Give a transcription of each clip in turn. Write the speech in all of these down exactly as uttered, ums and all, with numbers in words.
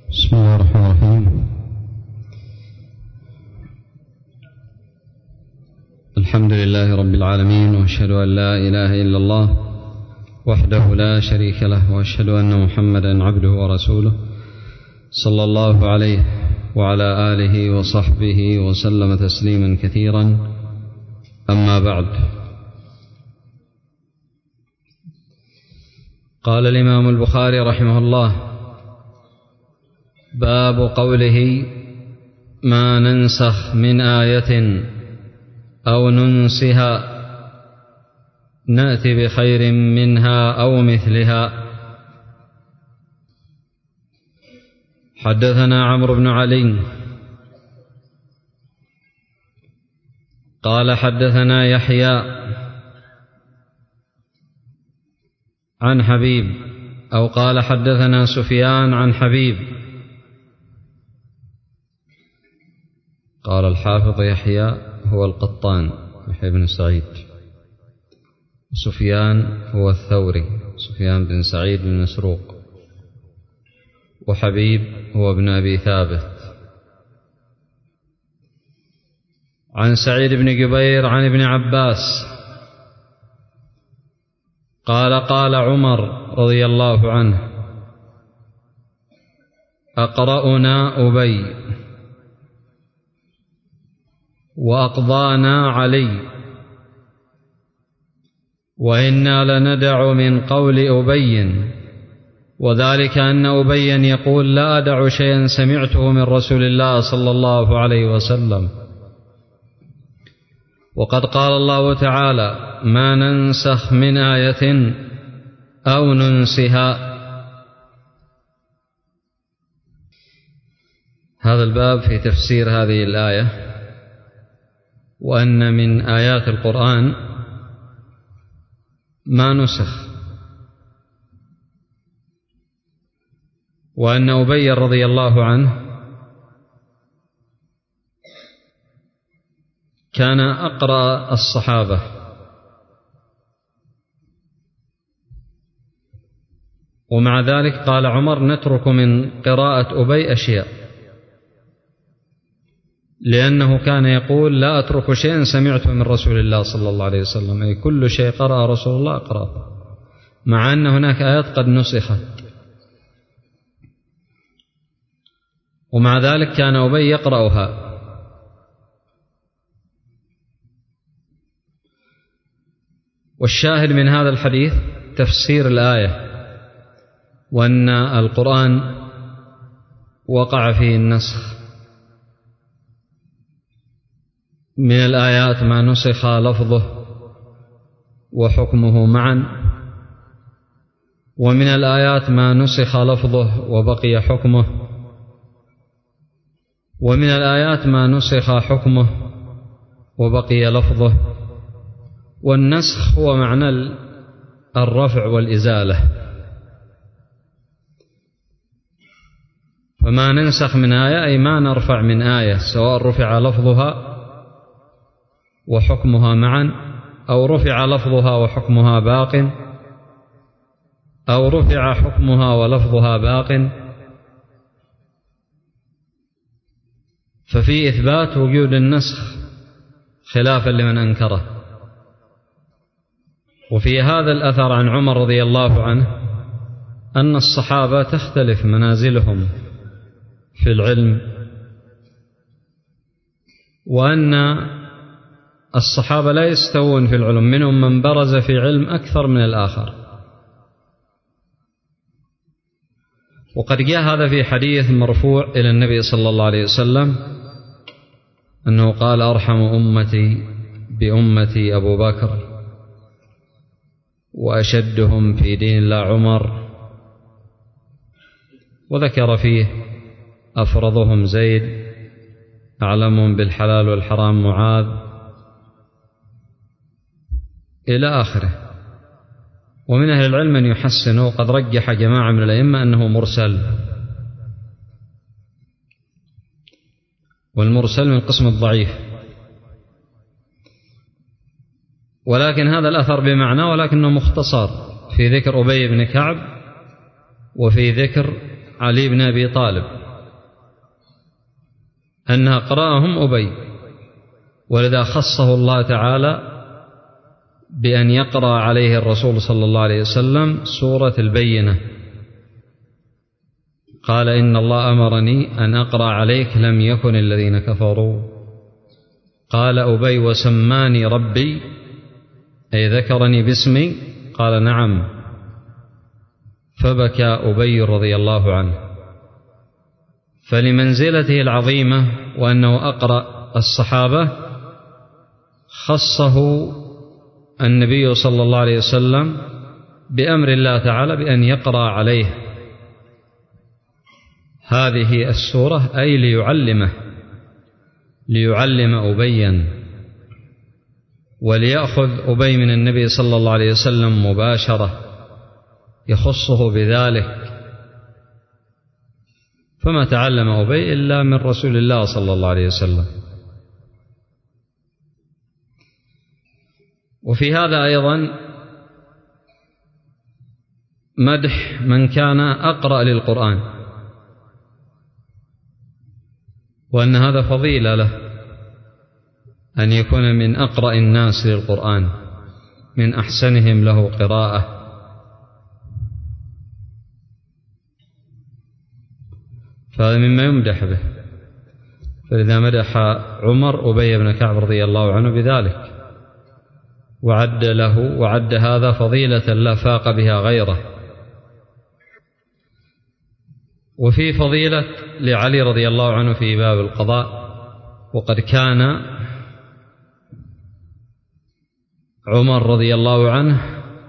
بسم الله الرحمن الرحيم. الحمد لله رب العالمين، وأشهد أن لا إله إلا الله وحده لا شريك له، وأشهد أن محمدا عبده ورسوله صلى الله عليه وعلى آله وصحبه وسلم تسليما كثيرا. أما بعد، قال الإمام البخاري رحمه الله: باب قوله: ما ننسخ من آية أو ننسها نأتي بخير منها أو مثلها. حدثنا عمرو بن علي قال حدثنا يحيى عن حبيب، أو قال حدثنا سفيان عن حبيب. قال الحافظ: يحيى هو القطان يحيى بن سعيد، سفيان هو الثوري سفيان بن سعيد بن مسروق، وحبيب هو ابن أبي ثابت. عن سعيد بن جبير عن ابن عباس قال: قال عمر رضي الله عنه: أقرأنا أبي وأقضانا علي، وإنا لندع من قول أبي، وذلك أن أبيا يقول: لا أدع شيئا سمعته من رسول الله صلى الله عليه وسلم. وقد قال الله تعالى: ما ننسخ من آية أو ننسها. هذا الباب في تفسير هذه الآية، وأن من آيات القرآن ما نسخ، وأن أبي رضي الله عنه كان أقرأ الصحابة، ومع ذلك قال عمر: نترك من قراءة أبي أشياء، لأنه كان يقول: لا أترك شيئا سمعته من رسول الله صلى الله عليه وسلم، أي كل شيء قرأ رسول الله أقرأه، مع أن هناك آيات قد نسخت. ومع ذلك كان أبي يقرأها. والشاهد من هذا الحديث تفسير الآية، وأن القرآن وقع فيه النسخ. من الآيات ما نسخ لفظه وحكمه معا، ومن الآيات ما نسخ لفظه وبقي حكمه، ومن الآيات ما نسخ حكمه وبقي لفظه. والنسخ هو معنى الرفع والإزالة. فما ننسخ من آية أي ما نرفع من آية، سواء رفع لفظها وحكمها معا، أو رفع لفظها وحكمها باق، أو رفع حكمها ولفظها باق. ففي إثبات وجود النسخ خلافا لمن أنكره. وفي هذا الأثر عن عمر رضي الله عنه أن الصحابة تختلف منازلهم في العلم، وأن الصحابة لا يستوون في العلم، منهم من برز في علم أكثر من الآخر. وقد جاء هذا في حديث مرفوع إلى النبي صلى الله عليه وسلم أنه قال: أرحم أمتي بأمتي أبو بكر، وأشدهم في دين الله عمر، وذكر فيه أفرضهم زيد، أعلمهم بالحلال والحرام معاذ، إلى آخره. ومن أهل العلم من يحسنه، وقد رجح جماعة من الأئمة أنه مرسل، والمرسل من قسم الضعيف. ولكن هذا الأثر بمعنى، ولكنه مختصر في ذكر أبي بن كعب وفي ذكر علي بن أبي طالب. أنها قرأهم أبي، ولذا خصه الله تعالى بأن يقرأ عليه الرسول صلى الله عليه وسلم سورة البينة. قال إن الله أمرني أن أقرأ عليك لم يكن الذين كفروا. قال أبي وسماني ربي أي ذكرني باسمي؟ قال نعم. فبكى أبي رضي الله عنه. فلمنزلته العظيمة وأنه أقرأ الصحابة خصه النبي صلى الله عليه وسلم بأمر الله تعالى بأن يقرأ عليه هذه السورة، أي ليعلمه ليعلم أبيا، وليأخذ أبي من النبي صلى الله عليه وسلم مباشرة يخصه بذلك. فما تعلم أبي إلا من رسول الله صلى الله عليه وسلم. وفي هذا أيضا مدح من كان أقرأ للقرآن، وأن هذا فضيلة له أن يكون من أقرأ الناس للقرآن، من أحسنهم له قراءة. فهذا مما يمدح به. فلذا مدح عمر أبي بن كعب رضي الله عنه بذلك، وعد له وعد هذا فضيلة لا فاق بها غيره. وفي فضيلة لعلي رضي الله عنه في باب القضاء، وقد كان عمر رضي الله عنه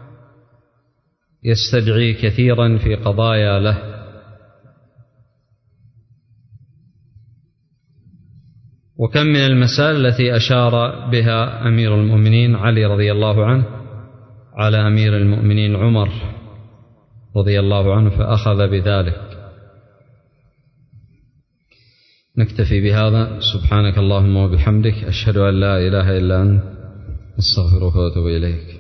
يستدعي كثيرا في قضايا له، وكم من المسائل التي أشار بها أمير المؤمنين علي رضي الله عنه على أمير المؤمنين عمر رضي الله عنه فأخذ بذلك. نكتفي بهذا. سبحانك اللهم وبحمدك، أشهد أن لا إله إلا أنت، أستغفرك وأتوب إليك.